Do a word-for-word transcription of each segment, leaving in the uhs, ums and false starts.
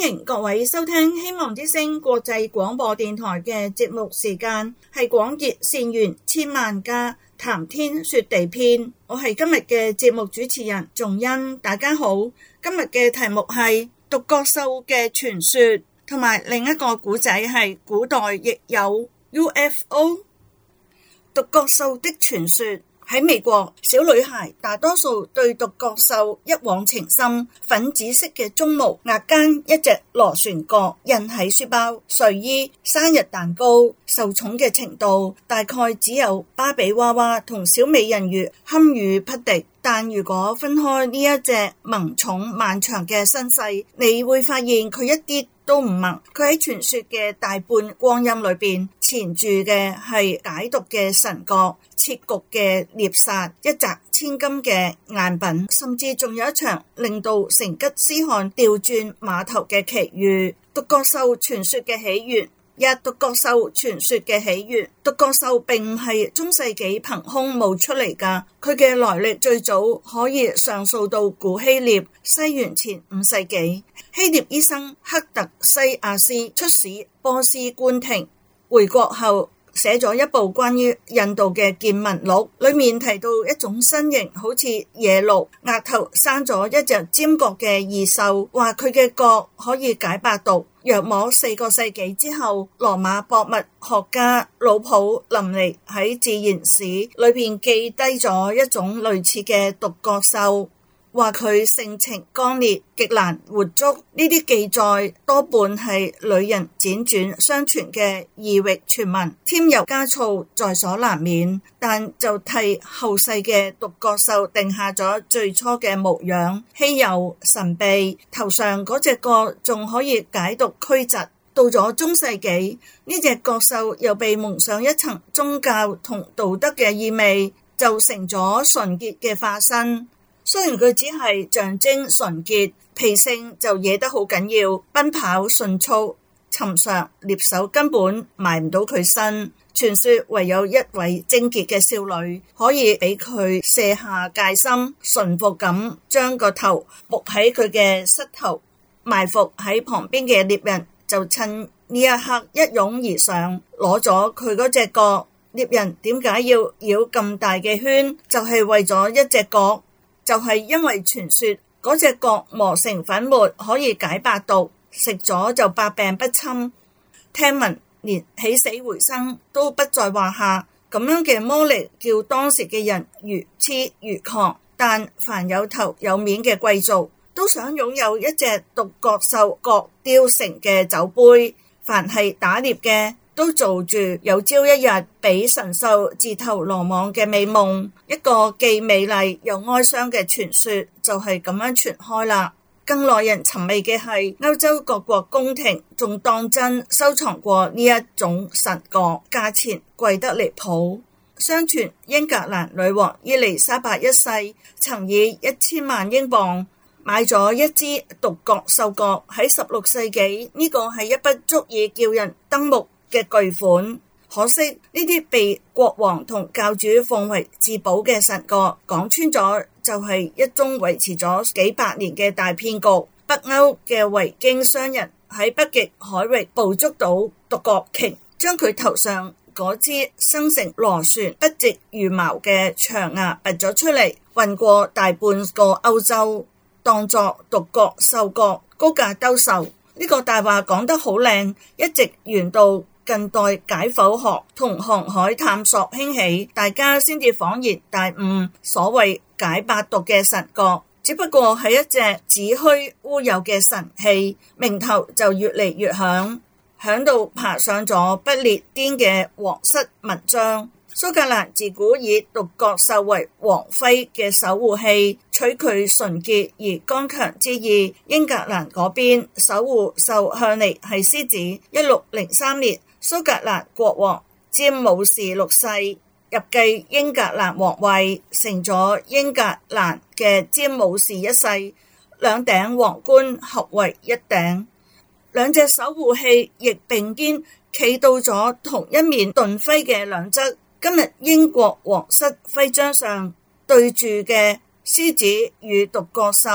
迎各位收聽希望之聲國際廣播電台嘅節目時間，係廣結善緣千萬家，談天說地篇。我係今日嘅節目主持人仲恩，大家好。今日嘅題目係獨角獸嘅傳說，同埋另一個古仔係古代亦有 U F O。 獨角獸的傳說。喺美國，小女孩大多數對獨角獸一往情深，粉紫色嘅鬃毛，額間一隻螺旋角，印喺書包、睡衣、生日蛋糕，受寵嘅程度大概只有芭比娃娃同小美人魚堪與匹敵。但如果分開呢一隻萌寵漫長嘅身世，你會發現佢一啲都唔萌。佢喺傳說嘅大半光陰裏邊，纏住嘅係解毒嘅神角、設局嘅獵殺、一擲千金嘅贗品，甚至仲有一場令到成吉思汗調轉馬頭嘅奇遇。獨角獸傳說嘅起源。一、獨角獸傳說嘅起源。獨角獸並唔係中世紀憑空冒出嚟㗎，佢嘅來歷最早可以上溯到古希臘，西元前五世紀。希臘醫生克特西亞斯出使波斯官庭，回國後寫咗一部關於印度嘅見聞錄，裏面提到一種身形好似野鹿，額頭生咗一隻尖角嘅異獸，話佢嘅角可以解百毒。約莫四個世紀之後，羅馬博物學家魯普林尼喺自然史裏邊記低咗一種類似嘅獨角獸，話佢性情剛烈，極難活捉。呢啲記載多半係女人輾轉相傳嘅異域傳聞，添油加醋在所難免，但就替後世嘅獨角獸定下咗最初嘅模樣，稀有神秘，頭上嗰隻角仲可以解毒驅疾。到咗中世紀，呢隻角獸又被蒙上一層宗教同道德嘅意味，就成咗純潔嘅化身。雖然佢只係象徵純潔，脾性就野得好緊要，奔跑迅速，尋常獵手根本埋唔到佢身。傳說唯有一位貞潔嘅少女可以俾佢卸下戒心，馴服咁將個頭伏喺佢嘅膝頭，埋伏喺旁邊嘅獵人就趁呢一刻一擁而上，攞咗佢嗰隻角。獵人點解要繞咁大嘅圈？就係、是、為咗一隻角。就係因為傳說嗰隻角磨成粉末可以解百毒，食咗就百病不侵。聽聞連起死回生都不在話下，咁樣嘅魔力叫當時嘅人如痴如狂。但凡有頭有面嘅貴族都想擁有一隻獨角獸角雕成嘅酒杯，凡係打獵嘅都做住有朝一日俾神獸自投羅網嘅美夢。一個既美麗又哀傷嘅傳說就係咁樣傳開啦。更耐人尋味嘅係歐洲各國宮廷仲當真收藏過呢一種神角，價錢貴得離譜。相傳英格蘭女王伊麗莎白一世曾以一千萬英鎊買咗一支獨角獸角。喺十六世紀，呢個係一筆足以叫人瞪目嘅巨款。可惜呢啲被國王同教主奉為至寶嘅神角，講穿咗就係一宗維持咗幾百年嘅大騙局。北歐嘅維京商人喺北極海域捕捉到獨角鯨，將佢頭上嗰支生成螺旋不直如矛嘅長牙拔咗出嚟，運過大半個歐洲，當作獨角獸角高價兜售。呢個大話講得好靚，一直沿到近代解剖學同航海探索興起，大家先至恍然大悟，所謂解百毒嘅神角只不過係一隻子虛烏有嘅神器，名頭就越嚟越響，響到爬上咗不列顛嘅皇室紋章。蘇格蘭自古以獨角獸為王妃嘅守護器，取佢純潔而剛強之意。英格蘭嗰邊守護獸向嚟係獅子。一六零三年，蘇格蘭國王詹姆士六世入繼英格蘭皇位，成咗英格蘭嘅詹姆士一世，兩頂皇冠合為一頂，兩隻守護器亦並肩企到咗同一面盾徽嘅兩側。今日英國皇室徽章上對住嘅獅子與獨角獸，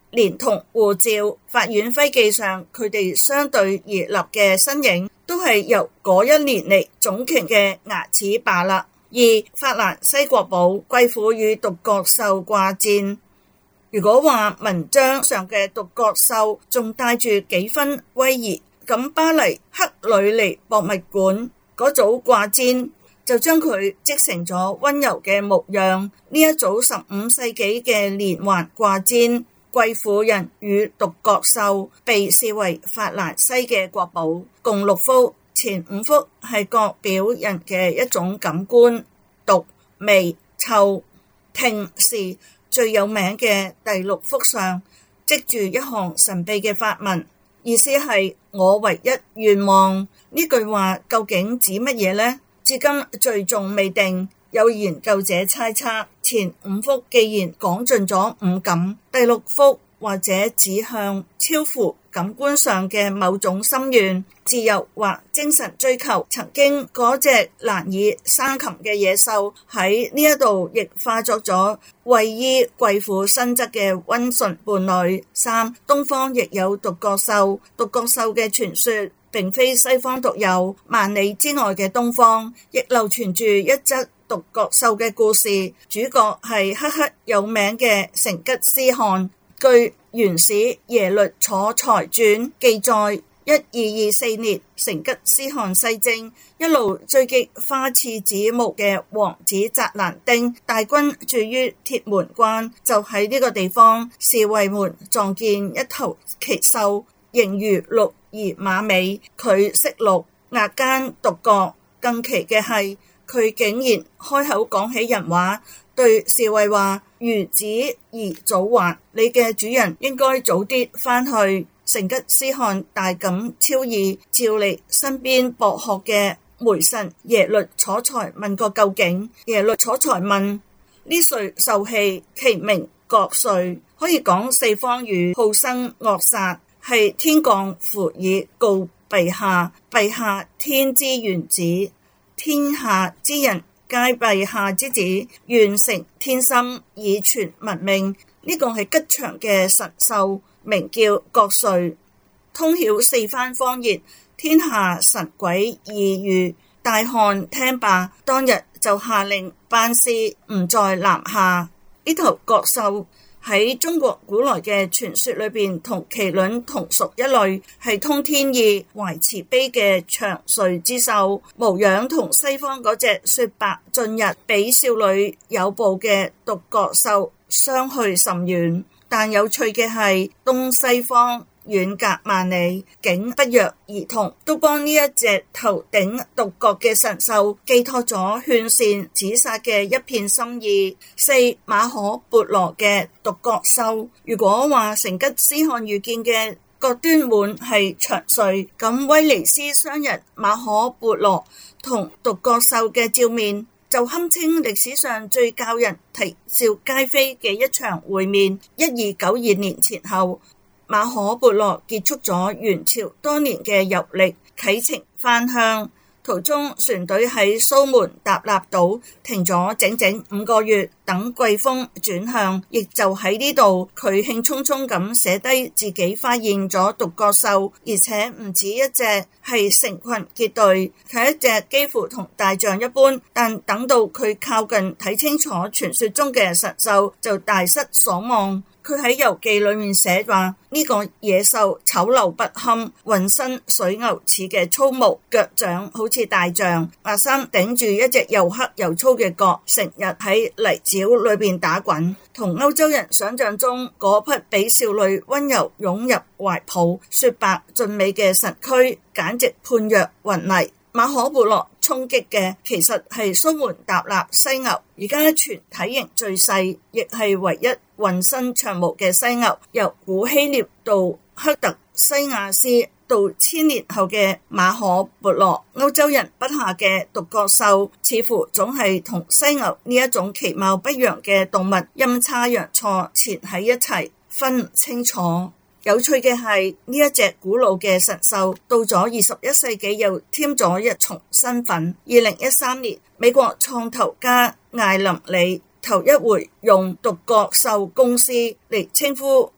連同護照、法院徽記上佢哋相對而立嘅身影，都係由嗰一年嚟總鯨嘅牙齒罷啦。二、法蘭西國寶貴婦與獨角獸掛戰。如果話文章上嘅獨角獸仲帶住幾分威儀，咁巴黎克呂尼博物館嗰組掛氈就將佢織成咗溫柔嘅模樣。呢一組十五世紀嘅連環掛氈，貴婦人與獨角獸被視為法蘭西嘅國寶，共六幅。前五幅係各表人嘅一種感官，讀、味、嗅、聽是最有名嘅。第六幅上織住一行神秘嘅法文，意思係我唯一願望。呢句話究竟指乜嘢呢？至今最終未定。有研究者猜測，前五幅既然講盡咗五感，第六幅或者指向超乎感官上嘅某種心願、自由或精神追求。曾經嗰隻難以生擒嘅野獸喺呢一度亦化作咗位依貴婦身側嘅溫順伴侶。三、東方亦有獨角獸。獨角獸嘅傳說並非西方獨有，萬里之外嘅東方亦流傳住一則獨角獸嘅故事，主角係赫赫有名嘅成吉思汗。據元史耶律楚材傳記載，一二二四年，成吉思汗西征，一路追擊花剌子模嘅王子扎蘭丁，大軍駐於鐵門關，就喺呢個地方侍衛們撞見一頭奇獸，形如鹿而馬尾，佢色綠，額間獨角。更奇嘅係，佢竟然開口講起人話，對侍衛話：孺子宜早還，你嘅主人應該早啲返去。成吉思汗大感超異，召嚟身邊博學嘅媒臣耶律楚材問個究竟。耶律楚材問：呢歲獸器其名角瑞，可以講四方語，好生惡殺，係天降符以告陛下，陛下天之元子，天下之人皆陛下之子，願承天心以傳文命。呢個係吉祥嘅神獸，名叫角瑞，通曉四番方言，天下神鬼異喻。大汗聽罷，當日就下令班師唔再南下。呢頭角獸喺中國古來嘅傳說裏邊，同麒麟同屬一類，係通天意、懷慈悲嘅長瑞之獸，模樣同西方嗰隻雪白盡日比少女有步嘅獨角獸相去甚遠。但有趣嘅係，東西方遠隔萬里，竟不約而同都幫呢一隻頭頂獨角嘅神獸寄託咗勸善止殺嘅一片心意。四、馬可孛羅嘅獨角獸。如果話成吉思汗遇見嘅角端滿係祥瑞，咁威尼斯商人馬可孛羅同獨角獸嘅照面就堪稱歷史上最教人啼笑皆非嘅一場會面。一二九二年前後，馬可孛羅結束咗元朝多年嘅遊歷，啟程返鄉。途中船隊喺蘇門答臘島停咗整整五個月，等季風轉向。亦就喺呢度，佢興沖沖咁寫低自己發現咗獨角獸，而且唔止一隻，係成群結隊，係一隻幾乎同大象一般。但等到佢靠近睇清楚傳說中嘅神獸，就大失所望。佢喺遊記裏面寫話，呢、這個野獸醜陋不堪，渾身水牛似嘅粗毛，腳掌好似大象，額衫頂住一隻又黑又粗嘅角，成日喺泥沼裏邊打滾，同歐洲人想象中嗰匹比少女溫柔湧入懷抱、雪白俊美嘅神駒，簡直判若雲泥。馬可孛羅衝擊嘅其實係蘇門答臘犀牛，而家全體型最細，亦係唯一渾身長毛嘅犀牛。由古希臘到赫特西亞斯，到千年後嘅馬可孛羅，歐洲人筆下嘅獨角獸，似乎總係同犀牛呢一種其貌不揚嘅動物陰差陽錯纏喺一齊，分唔清楚。有趣嘅係，呢一隻古老嘅神獸到咗二十一世紀又添咗一重身份。二零一三年，美國創投家艾林里頭一回用獨角獸公司嚟稱呼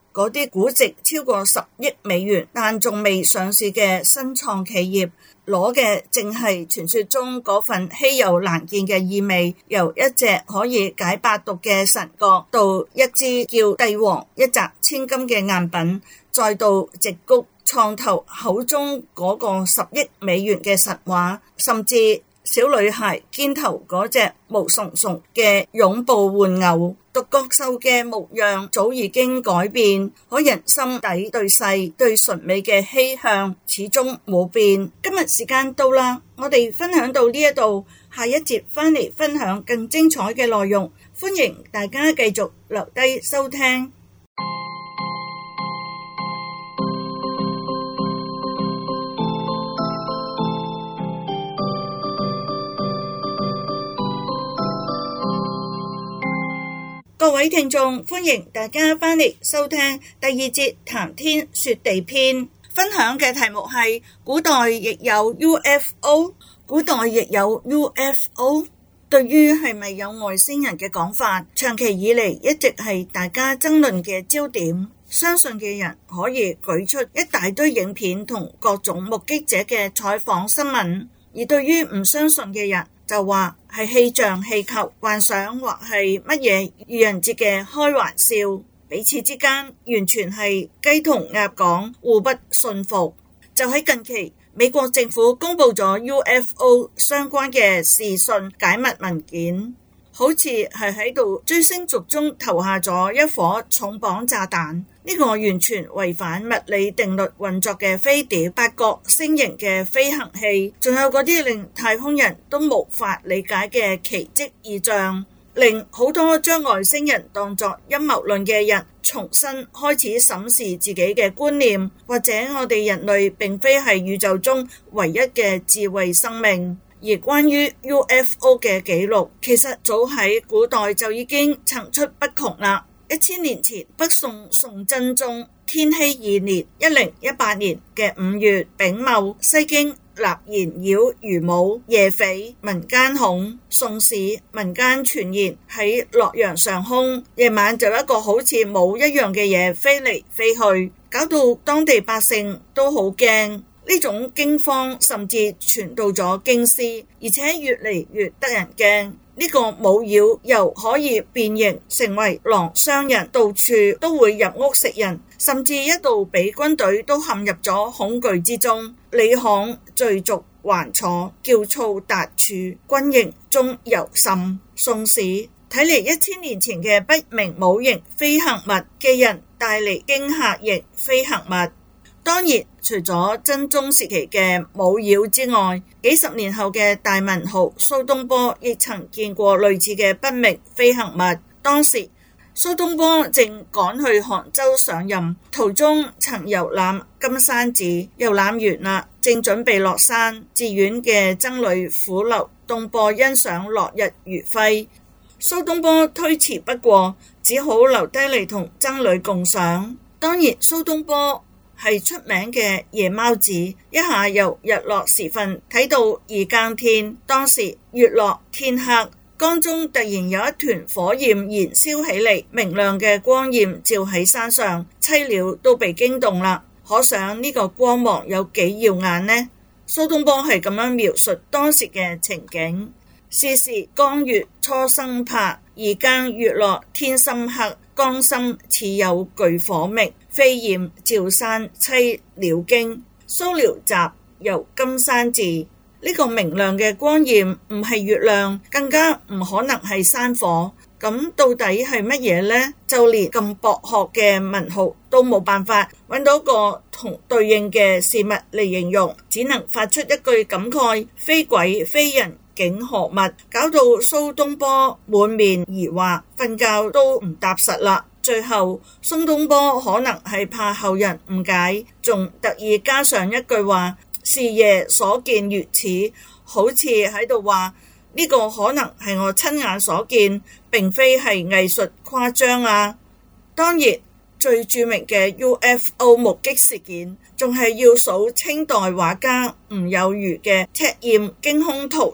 嗰啲估值超過十億美元但仲未上市嘅新創企業，攞嘅正係傳說中嗰份稀有難見嘅意味，由一隻可以解百毒嘅神角，到一支叫帝王一擲千金嘅贗品，再到矽谷創投口中嗰個十億美元嘅神話，甚至小女孩肩頭嗰隻毛聳聳嘅擁抱玩偶，獨角獸嘅模樣早已經改變，可人心底對世對純美嘅希嚮始終冇變。今日時間到啦，我哋分享到呢一度，下一節翻嚟分享更精彩嘅內容，歡迎大家繼續留低收聽。各位聽眾，歡迎大家翻嚟收聽第二節談天說地篇，分享嘅題目係古代亦有 U F O， 古代亦有 U F O。 對於係咪有外星人嘅講法，長期以嚟一直係大家爭論嘅焦點。相信嘅人可以舉出一大堆影片同各種目擊者嘅採訪新聞，而對於唔相信嘅人就話係氣象、氣球、幻想或係乜嘢愚人節嘅開玩笑，彼此之間完全係雞同鴨講，互不信服。就喺近期，美國政府公布咗 U F O 相關嘅視訊解密文件，好似係喺度追星族中投下咗一顆重磅炸彈。呢個完全違反物理定律運作嘅飛碟、八角星形嘅飛行器，仲有嗰啲令太空人都無法理解嘅奇蹟異象，令好多將外星人當作陰謀論嘅人重新開始審視自己嘅觀念，或者我哋人類並非係宇宙中唯一嘅智慧生命。而關於 U F O 嘅記錄，其實早喺古代就已經層出不窮啦。一千年前，北宋宋真宗天禧二年一零一八年嘅五月丙卯，西京立言擾魚母夜匪民間恐，宋史民間傳言喺洛陽上空夜晚就一個好似霧一樣嘅嘢飛嚟飛去，搞到當地百姓都好驚。呢種驚慌甚至傳到咗京師，而且越嚟越得人驚。呢個霧妖又可以變形成為狼傷人，到處都會入屋食人，甚至一度俾軍隊都陷入咗恐懼之中。李巷聚族環坐，叫噪達處，軍營中尤甚。宋史睇嚟一千年前嘅不明冇形飛行物嘅人帶嚟驚嚇型飛行物。當然，除咗真宗時期嘅霧妖之外，幾十年後嘅大文豪蘇東坡亦曾見過類似嘅不明飛行物。當時蘇東坡正趕去杭州上任，途中曾遊覽金山寺，遊覽完啦，正準備落山，寺院嘅僧侶苦留東坡欣賞落日餘暉。蘇東坡推辭不過，只好留低嚟同僧侶共賞。當然，蘇東坡係出名嘅夜貓子，一下由日落時分睇到二更天。當時月落天黑，江中突然有一團火焰燃燒起嚟，明亮嘅光焰照喺山上，棲鳥都被驚動啦。可想呢個光芒有幾耀眼呢？蘇東坡係咁樣描述當時嘅情景：是時江月初生拍，二更月落天深黑，江心似有巨火明，飛焰照山棲鳥驚。蘇遼集遊金山寺，呢、這個明亮嘅光焰唔係月亮，更加唔可能係山火。咁到底係乜嘢呢？就連咁博學嘅文豪都冇辦法揾到個同對應嘅事物嚟形容，只能發出一句感慨：非鬼非人竟何物？搞到蘇東坡滿面疑惑，瞓覺都唔踏實啦。最後蘇東坡可能係怕後人誤解，仲特意加上一句話：是爺所見如此，好似喺度話呢個可能係我親眼所見，並非係藝術誇張啊。當然最著名嘅 U F O 目擊事件仲係要數清代畫家吳有餘嘅赤焰驚空圖啦。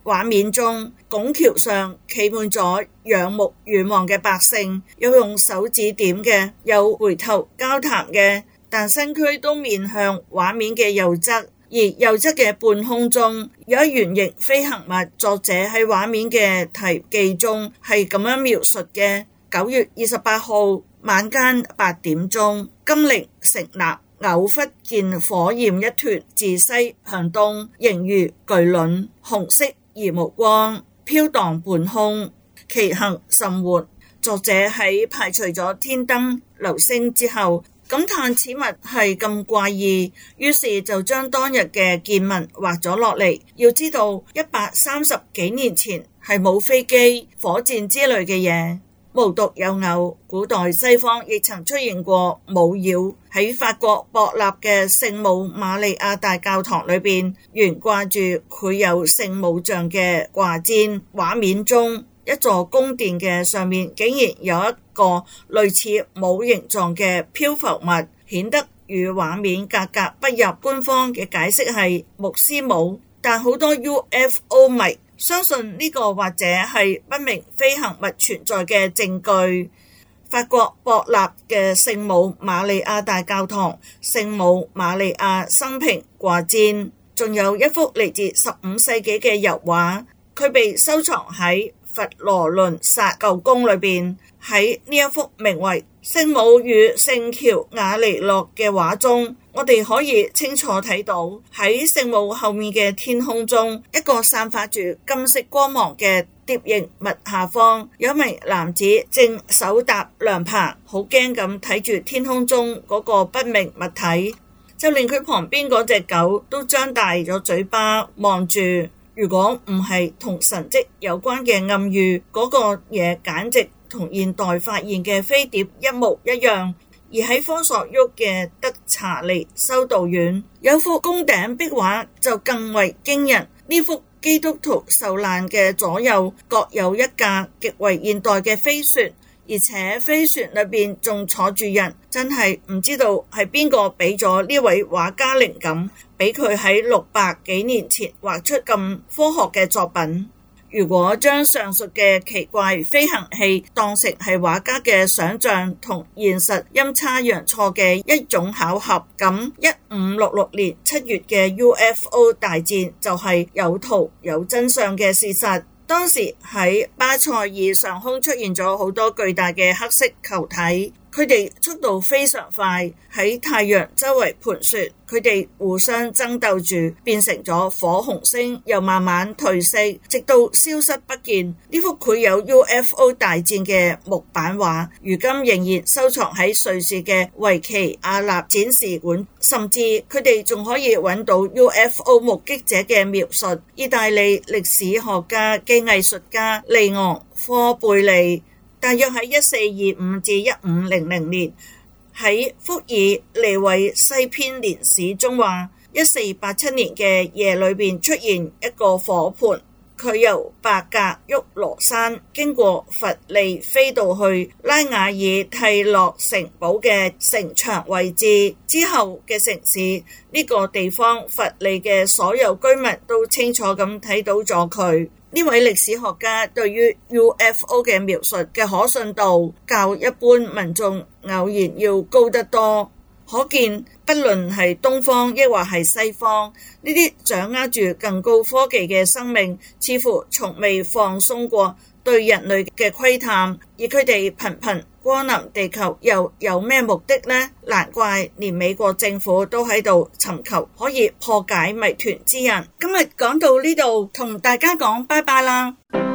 畫面中，拱橋上企滿咗仰慕遠望嘅百姓，有用手指點嘅，有回頭交談嘅，但身軀都面向畫面嘅右側。而右側嘅半空中有一圓形飛行物，作者喺畫面嘅題記中係咁樣描述嘅：九月二十八號晚間八點鐘，金陵城南偶忽見火焰一團自西向東，形如巨輪，紅色而無光，飄蕩半空，其行甚緩。作者喺排除咗天燈流星之後，感嘆此物係咁怪異，於是就將當日嘅見聞畫咗落嚟。要知道一百三十幾年前係冇飛機、火箭之類嘅嘢。無獨有偶，古代西方亦曾出現過舞妖。喺法國博納嘅聖母瑪利亞大教堂裏邊，懸掛住繪有聖母像嘅掛氈，畫面中一座宮殿嘅上面竟然有一個類似帽形狀嘅漂浮物，顯得與畫面格格不入。官方嘅解釋係牧師帽，但好多 U F O 迷相信呢個或者係不明飛行物存在嘅證據。法國博納嘅聖母瑪利亞大教堂、聖母瑪利亞生平掛氈，仲有一幅嚟自十五世紀嘅油畫，佢被收藏喺佛羅倫薩舊宮裏邊。喺呢一幅名為《聖母與聖喬瓦尼諾》嘅畫中，我哋可以清楚睇到喺聖母後面嘅天空中，一個散發住金色光芒嘅碟形物下方，有一名男子正手搭涼棚，好驚咁睇住天空中嗰個不明物體，就連佢旁邊嗰隻狗都張大咗嘴巴望住。如果唔係同神蹟有關嘅暗喻，嗰個嘢簡直同現代發現嘅飛碟一模一樣。而喺科索沃嘅德查尼修道院有幅宮頂壁畫就更為驚人，呢幅基督徒受難嘅左右各有一架極為現代嘅飛船，而且飛船裏邊仲坐住人，真係唔知道係邊個俾咗呢位畫家靈感，俾佢喺六百幾年前畫出咁科學嘅作品。如果將上述嘅奇怪飛行器當成係畫家嘅想象同現實陰差陽錯嘅一種巧合，咁一五六六年七月嘅 U F O 大戰就係有圖有真相嘅事實。當時喺巴塞爾上空出現咗好多巨大嘅黑色球體，佢哋速度非常快，喺太陽周圍盤旋，佢哋互相爭鬥住，變成咗火紅星，又慢慢褪色，直到消失不見。呢幅繪有 U F O 大戰嘅木版畫，如今仍然收藏喺瑞士嘅維奇亞納展示館，甚至佢哋仲可以揾到 U F O 目擊者嘅描述。意大利歷史學家嘅藝術家利昂科貝利大約喺一四二五至一五零零年喺福爾利維西編年史中話，一四八七年嘅夜裏邊出現一個火盤，佢由伯格沃羅山經過佛利飛到去拉瓦爾蒂洛城堡嘅城牆位置之後嘅城市。呢、這個地方佛利嘅所有居民都清楚咁睇到咗佢。呢位歷史學家對於 U F O 嘅描述嘅可信度較一般民眾偶然要高得多，可見不論係東方抑或係西方，呢啲掌握住更高科技嘅生命似乎從未放鬆過對人類嘅窺探，而佢哋頻頻光臨地球又有咩目的呢？難怪連美國政府都喺度尋求可以破解謎團之人。今日講到呢度，同大家講拜拜啦。